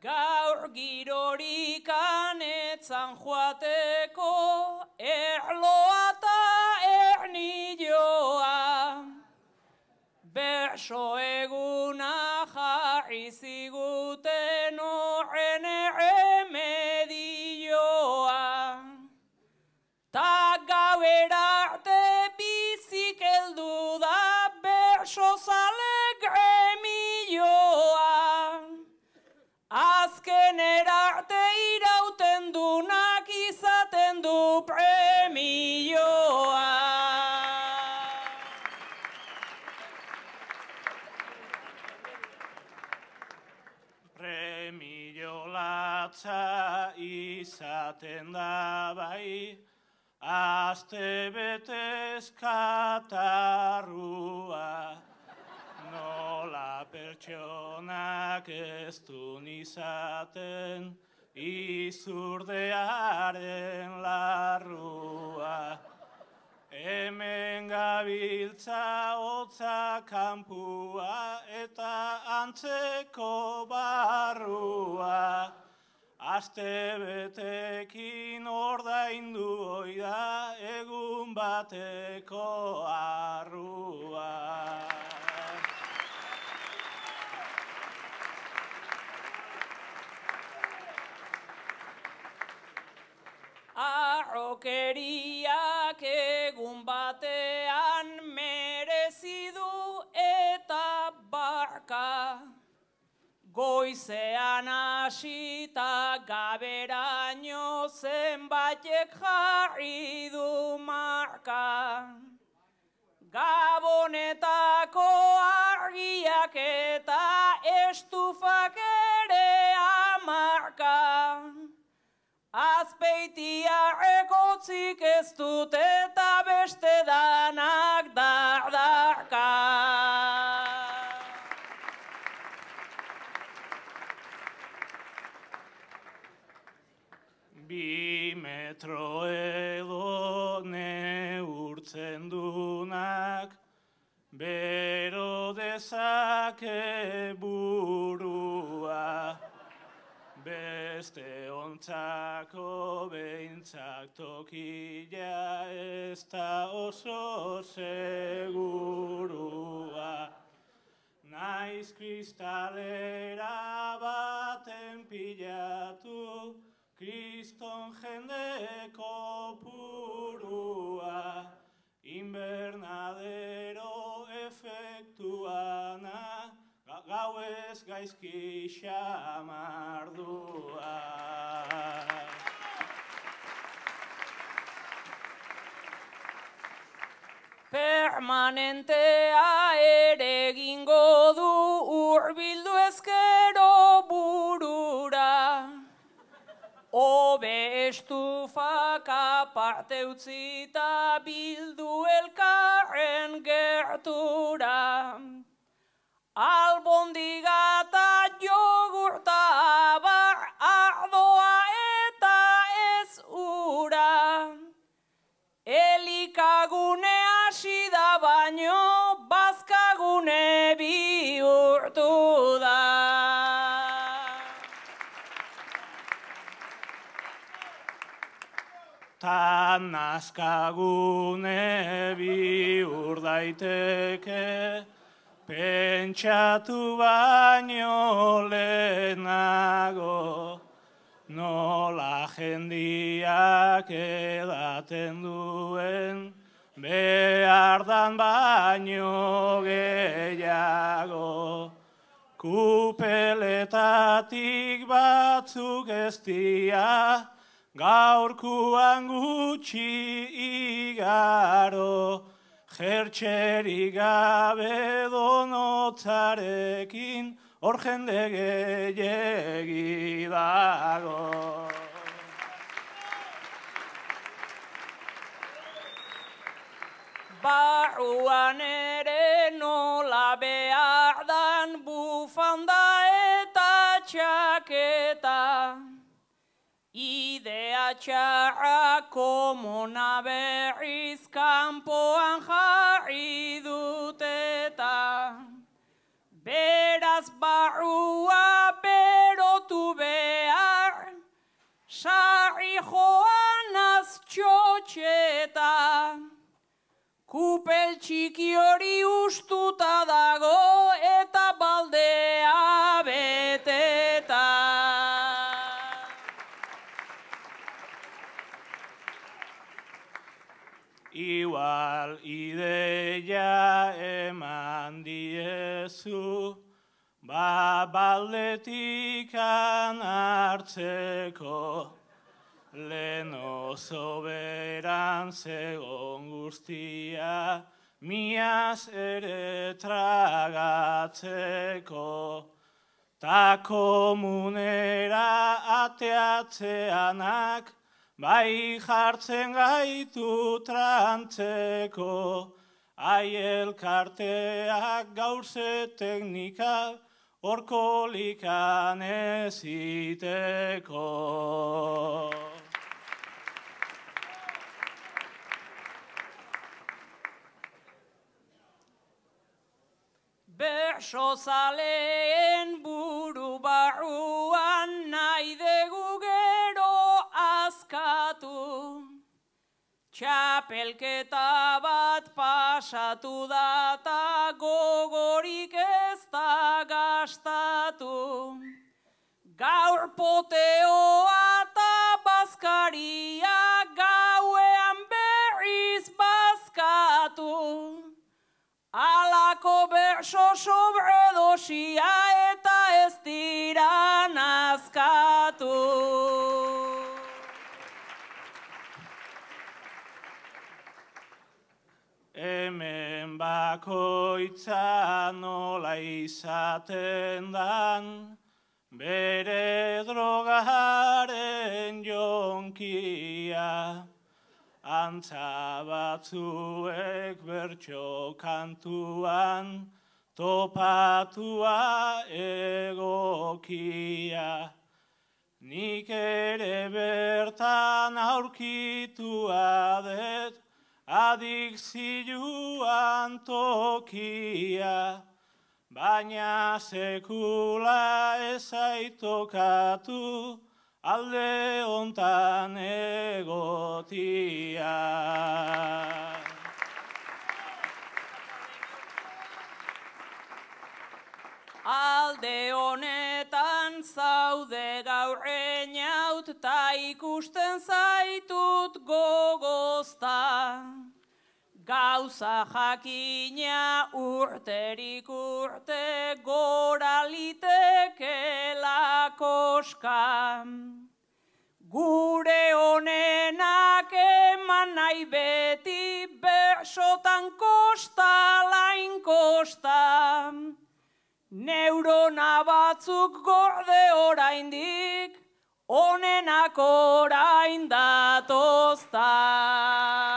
Gaur girorik anetzan joateko, erloa eta ernilloa. Berso eguna jarri ziguten horren erremedioa. Ta gauera arte bizik heldu da berso zale gremioa. Azken erarte irauten dunak izaten du premioa. Premio latza izaten da bai, aste betez katarrua. Nola pertsonak ez dun izaten izurdearen larrua. Hemen gabiltza hotza kanpua eta antzeko barrua. Aste betekin ordaindu oida egun bateko arrua. Arrokeriak egun batean merezi du eta barka. Goizean hasita gaberaino zenbaitek jarri du marka. Gabonetako argiak eta estufak ere hamarka. Azpeitia egotzik ez dut eta beste danak dardarka. Bi metro edo neurtzen dunak, bero dezake burua. Beste ontzako behintzak tokia ez da oso segurua. Naiz kristalera baten pilatu, kriston jendeko purua. Invernadero efektuana, gauez gaizki xamardua. Permanentea ere egingo du hurbildu ezkero burura. Obe estufak aparte utzita bildu elkarren gertura. Albondiga eta jogurta abar, ardoa eta ez ura. Elikagune hasi da baino, bazkagune bihurtu da. Ta nazkagune bihur daiteke, pentsatu baino lehenago, nola jendiak edaten duen, behardan baino gehiago. Kupeletatik batzuk ez dira, gaurkuan gutxi igaro, jertxerik gabe donotzarekin, hor jende gehiegi dago. Barruan ere nola behar dan bufanda eta txaketa. Idea txarra komuna berriz kanpoan jarri dut eta beraz barrua berot lotu behar, sarri joan aztxotxeta, kupel txiki hori ustuta dago eta baldea beteta. Igual ideia eman diezu, baldetikan hartzeko, lehen oso beran zegon guztia, miaz ere tragatzeko, ta komunera ateatzeanak, bai jartzen gaitu trantzeko, ai elkarteak gaurze teknika, horkolikan eziteko. Bersozaleen buru barruan nahi dugu gero azkatu. Txapelketa bat pasatu da ta gogorik ez da gastatu. Gaur poteoa ta bazkaria gauean berriz bazkatu. Alako berso sobredosia eta ez dira nazkatu. Hemen bakoitza nola izaten dan, bere drogaren jonkia. Antza batzuek bertso kantuan, topatua egokia. Nik ere bertan aurkitua dut, adikzioan tokia, baina sekula ez aitokatu, alde hontan egotia. Alde honetan zaude gaur einaut ta ikusten zaitut gogozta. Gauza jakina urterik urte gora litekeela koska. Gure honenak eman nahi beti bersotan kosta lain kosta. Neurona batzuk gorde oraindik, onenak orain datozta.